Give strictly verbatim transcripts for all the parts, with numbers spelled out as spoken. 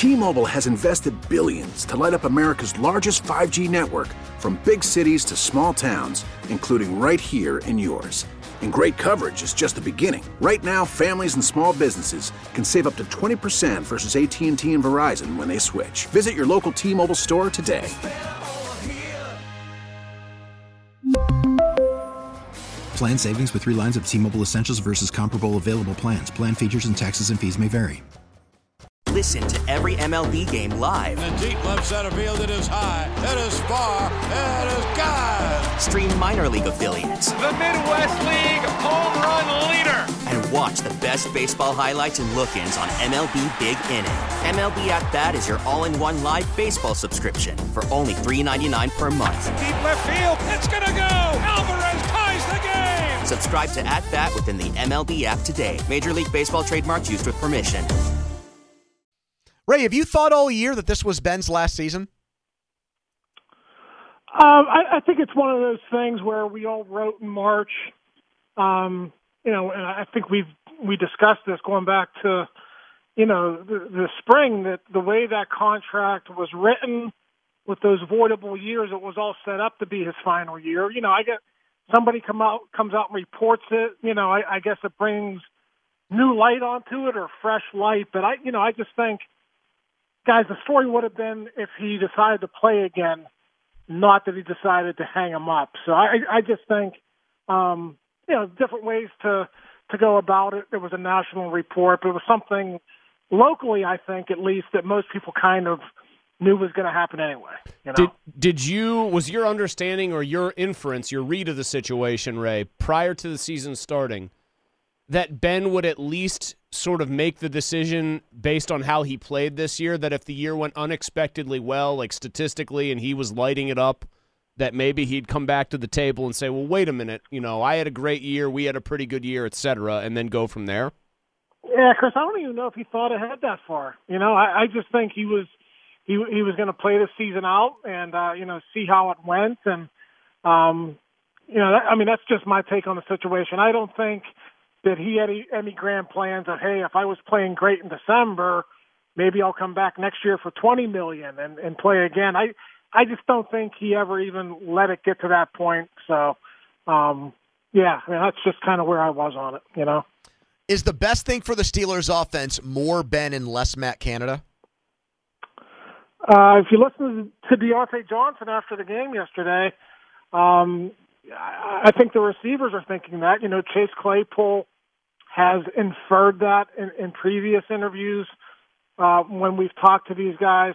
T-Mobile has invested billions to light up America's largest five G network, from big cities to small towns, including right here in yours. And great coverage is just the beginning. Right now, families and small businesses can save up to twenty percent versus A T and T and Verizon when they switch. Visit your local T-Mobile store today. Plan savings with three lines of T-Mobile Essentials versus comparable available plans. Plan features and taxes and fees may vary. Listen to every M L B game live. In the deep left center field, it is high, it is far, it is gone. Stream minor league affiliates. The Midwest League home run leader. And watch the best baseball highlights and look-ins on M L B Big Inning. M L B At Bat is your all-in-one live baseball subscription for only three dollars and ninety-nine cents per month. Deep left field, it's gonna go. Alvarez ties the game. Subscribe to At Bat within the M L B app today. Major League Baseball trademarks used with permission. Ray, have you thought all year that this was Ben's last season? Um, I, I think it's one of those things where we all wrote in March, um, you know, and I think we've we discussed this going back to, you know, the, the spring, that the way that contract was written with those voidable years, it was all set up to be his final year. You know, I get somebody come out comes out and reports it. You know, I, I guess it brings new light onto it or fresh light. But I, you know, I just think. Guys, the story would have been if he decided to play again, not that he decided to hang him up. So I, I just think, um, you know, different ways to, to go about it. There was a national report, but it was something locally, I think, at least, that most people kind of knew was going to happen anyway. You know? Did, did you, was your understanding or your inference, your read of the situation, Ray, prior to the season starting, that Ben would at least sort of make the decision based on how he played this year, that if the year went unexpectedly well, like statistically, and he was lighting it up, that maybe he'd come back to the table and say, well, wait a minute, you know, I had a great year, we had a pretty good year, et cetera, and then go from there? Yeah, Chris, I don't even know if he thought ahead that far. You know, I, I just think he was he he was going to play the season out and, uh, you know, see how it went. And, um, you know, that, I mean, that's just my take on the situation. I don't think that he had any, any grand plans of, hey, if I was playing great in December, maybe I'll come back next year for twenty million dollars and, and play again. I I just don't think he ever even let it get to that point. So, um, yeah, I mean, that's just kind of where I was on it, you know. Is the best thing for the Steelers offense more Ben and less Matt Canada? Uh, if you listen to Deontay Johnson after the game yesterday, um, I think the receivers are thinking that. You know, Chase Claypool has inferred that in, in previous interviews uh, when we've talked to these guys.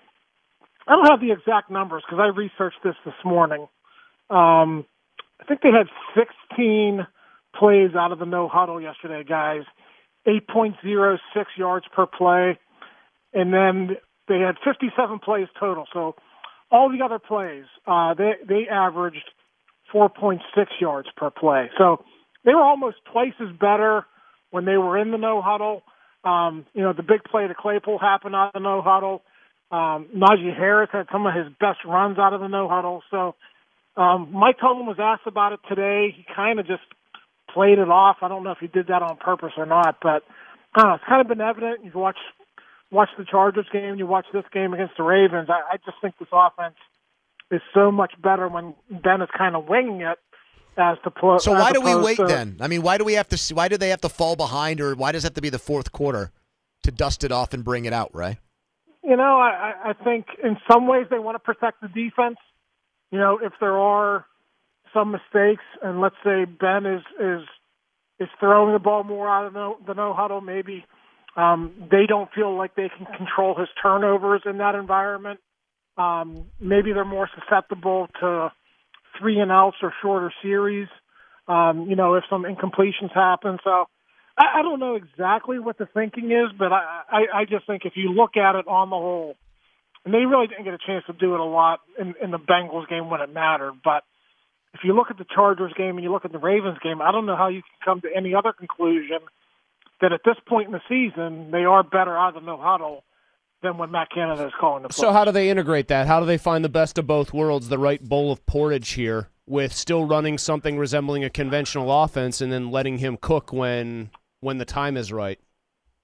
I don't have the exact numbers because I researched this this morning. Um, I think they had sixteen plays out of the no-huddle yesterday, guys, eight point oh six yards per play, and then they had fifty-seven plays total. So all the other plays, uh, they, they averaged four point six yards per play. So they were almost twice as better when they were in the no-huddle. Um, you know, the big play to Claypool happened out of the no-huddle. Um, Najee Harris had some of his best runs out of the no-huddle. So um, Mike Tomlin was asked about it today. He kind of just played it off. I don't know if he did that on purpose or not, but I don't know, it's kind of been evident. You watch watch the Chargers game, you watch this game against the Ravens. I, I just think this offense is so much better when Ben is kind of winging it as to play. So why do we wait to, then? I mean, why do we have to see, why do they have to fall behind, or why does it have to be the fourth quarter to dust it off and bring it out, Ray? You know, I, I think in some ways they want to protect the defense. You know, if there are some mistakes, and let's say Ben is is is throwing the ball more out of the no, the no huddle, maybe um, they don't feel like they can control his turnovers in that environment. Um, maybe they're more susceptible to three and outs or shorter series. Um, you know, if some incompletions happen. So I, I don't know exactly what the thinking is, but I, I, I just think if you look at it on the whole, and they really didn't get a chance to do it a lot in, in the Bengals game when it mattered, but if you look at the Chargers game and you look at the Ravens game, I don't know how you can come to any other conclusion that at this point in the season they are better out of the no-huddle than when Matt Canada is calling the play. So how do they integrate that? How do they find the best of both worlds, the right bowl of porridge here, with still running something resembling a conventional offense and then letting him cook when when the time is right?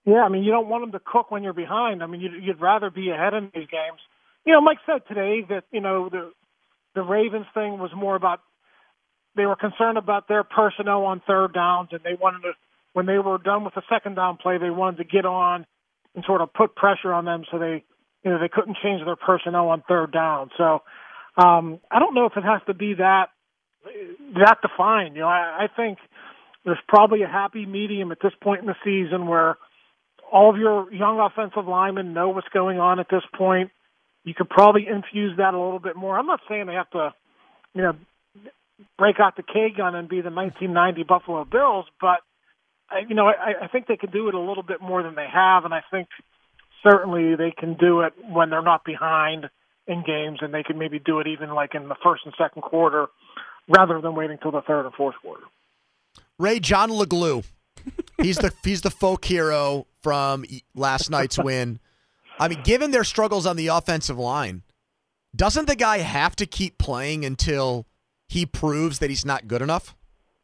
Yeah, I mean, you don't want them to cook when you're behind. I mean, you'd, you'd rather be ahead in these games. You know, Mike said today that, you know, the the Ravens thing was more about they were concerned about their personnel on third downs, and they wanted to, when they were done with the second down play, they wanted to get on and sort of put pressure on them so they, you know, they couldn't change their personnel on third down. So um, I don't know if it has to be that that defined. You know, I, I think there's probably a happy medium at this point in the season where all of your young offensive linemen know what's going on at this point. You could probably infuse that a little bit more. I'm not saying they have to, you know, break out the K-gun and be the nineteen ninety Buffalo Bills, but, you know, I, I think they can do it a little bit more than they have, and I think certainly they can do it when they're not behind in games, and they can maybe do it even like in the first and second quarter rather than waiting till the third and fourth quarter. Ray, John LeGlue. He's the he's the folk hero from last night's win. I mean, given their struggles on the offensive line, doesn't the guy have to keep playing until he proves that he's not good enough?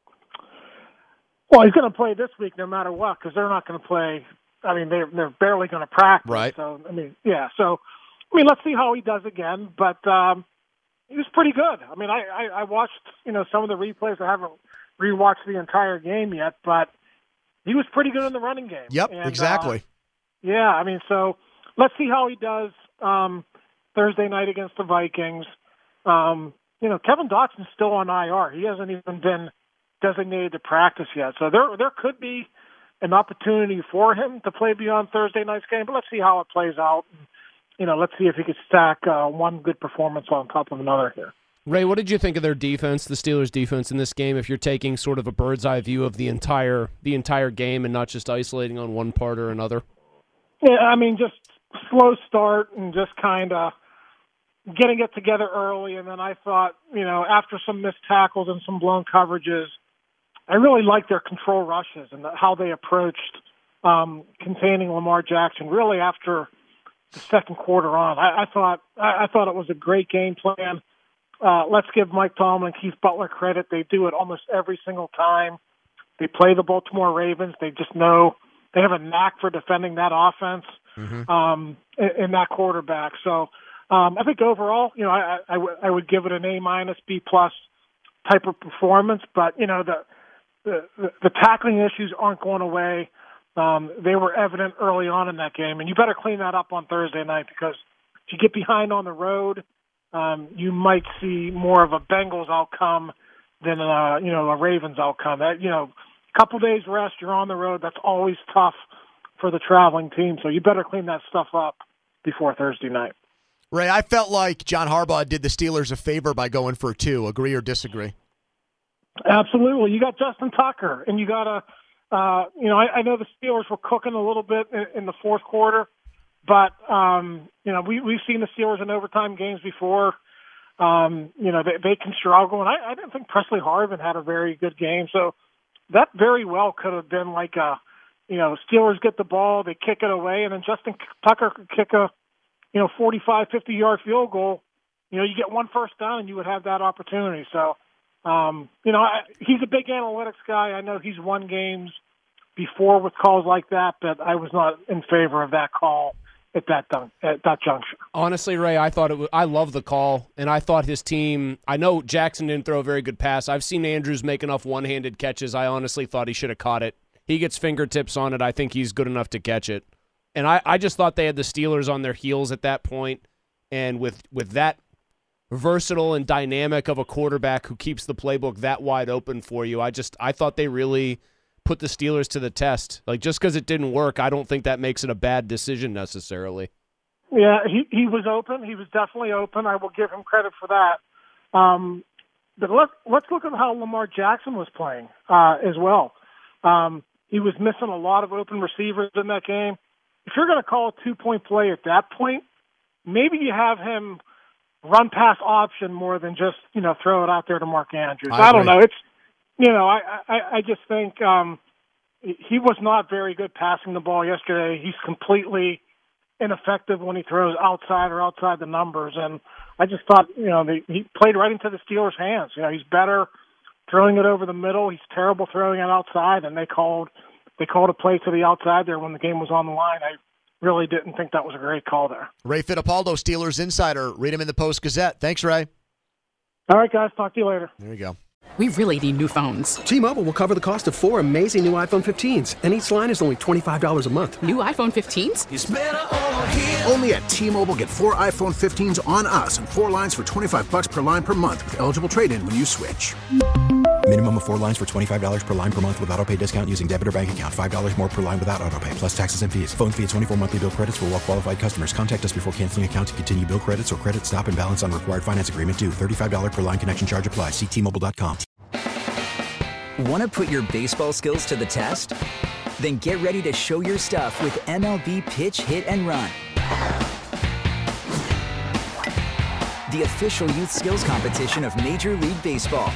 Well, he's going to play this week no matter what, because they're not going to play. I mean, they're, they're barely going to practice. Right. So, I mean, yeah. So, I mean, let's see how he does again. But um, he was pretty good. I mean, I, I, I watched, you know, some of the replays. I haven't rewatched the entire game yet, but he was pretty good in the running game. Yep, and, exactly. Uh, yeah, I mean, so let's see how he does um, Thursday night against the Vikings. Um, you know, Kevin Dotson's still on I R. He hasn't even been designated to practice yet. So there there could be an opportunity for him to play beyond Thursday night's game, but let's see how it plays out. You know, let's see if he could stack uh, one good performance on top of another here. Ray, what did you think of their defense, the Steelers' defense in this game, if you're taking sort of a bird's eye view of the entire the entire game and not just isolating on one part or another? Yeah, I mean, just slow start and just kind of getting it together early, and then I thought, you know, after some missed tackles and some blown coverages, I really liked their control rushes and how they approached um, containing Lamar Jackson. Really, after the second quarter on, I, I thought I, I thought it was a great game plan. Uh, let's give Mike Tomlin and Keith Butler credit. They do it almost every single time. They play the Baltimore Ravens. They just know they have a knack for defending that offense mm-hmm. um, and, and that quarterback. So um, I think overall, you know, I, I, w- I would give it an A minus, B plus type of performance. But you know, the the, the tackling issues aren't going away. Um, they were evident early on in that game, and you better clean that up on Thursday night because if you get behind on the road, Um, you might see more of a Bengals outcome than uh, you know a Ravens outcome. That you know, a couple days rest, you're on the road. That's always tough for the traveling team. So you better clean that stuff up before Thursday night. Ray, I felt like John Harbaugh did the Steelers a favor by going for two. Agree or disagree? Absolutely. You got Justin Tucker, and you got a uh, you know I, I know the Steelers were cooking a little bit in, in the fourth quarter. But, um, you know, we, we've seen the Steelers in overtime games before. Um, you know, they, they can struggle. And I, I didn't think Presley Harvin had a very good game. So that very well could have been like a, you know, Steelers get the ball, they kick it away, and then Justin Tucker could kick a, you know, forty-five, fifty-yard field goal. You know, you get one first down and you would have that opportunity. So, um, you know, I, he's a big analytics guy. I know he's won games before with calls like that, but I was not in favor of that call at that dun- at that juncture. Honestly, Ray, I thought it was, I love the call, and I thought his team, I know Jackson didn't throw a very good pass. I've seen Andrews make enough one-handed catches. I honestly thought he should have caught it. He gets fingertips on it. I think he's good enough to catch it. And I, I just thought they had the Steelers on their heels at that point, and with, with that versatile and dynamic of a quarterback who keeps the playbook that wide open for you, I just I thought they really put the Steelers to the test. Like, just because it didn't work, I don't think that makes it a bad decision necessarily. Yeah, he, he was open. He was definitely open. I will give him credit for that. Um, but let's, let's look at how Lamar Jackson was playing uh, as well. Um, he was missing a lot of open receivers in that game. If you're going to call a two-point play at that point, maybe you have him run pass option more than just, you know, throw it out there to Mark Andrews. I, I don't know. It's, You know, I, I, I just think um, he was not very good passing the ball yesterday. He's completely ineffective when he throws outside or outside the numbers. And I just thought, you know, the, he played right into the Steelers' hands. You know, he's better throwing it over the middle. He's terrible throwing it outside. And they called they called a play to the outside there when the game was on the line. I really didn't think that was a great call there. Ray Fittipaldo, Steelers Insider. Read him in the Post-Gazette. Thanks, Ray. All right, guys. Talk to you later. There you go. We really need new phones. T-Mobile will cover the cost of four amazing new iPhone fifteens, and each line is only twenty-five dollars a month. New iPhone fifteens? It's better over here. Only at T-Mobile, get four iPhone fifteens on us and four lines for twenty-five dollars per line per month with eligible trade-in when you switch. Minimum of four lines for twenty-five dollars per line per month with autopay discount using debit or bank account. five dollars more per line without autopay, plus taxes and fees. Phone fee at twenty-four monthly bill credits for well qualified customers. Contact us before canceling account to continue bill credits or credit stop and balance on required finance agreement due. thirty-five dollars per line connection charge applies. See T Mobile dot com. Want to put your baseball skills to the test? Then get ready to show your stuff with M L B Pitch, Hit, and Run. The official youth skills competition of Major League Baseball.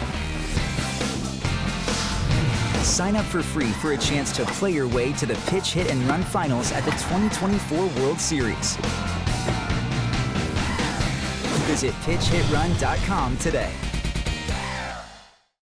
Sign up for free for a chance to play your way to the Pitch, Hit, and Run finals at the twenty twenty-four World Series. Visit pitch hit run dot com today.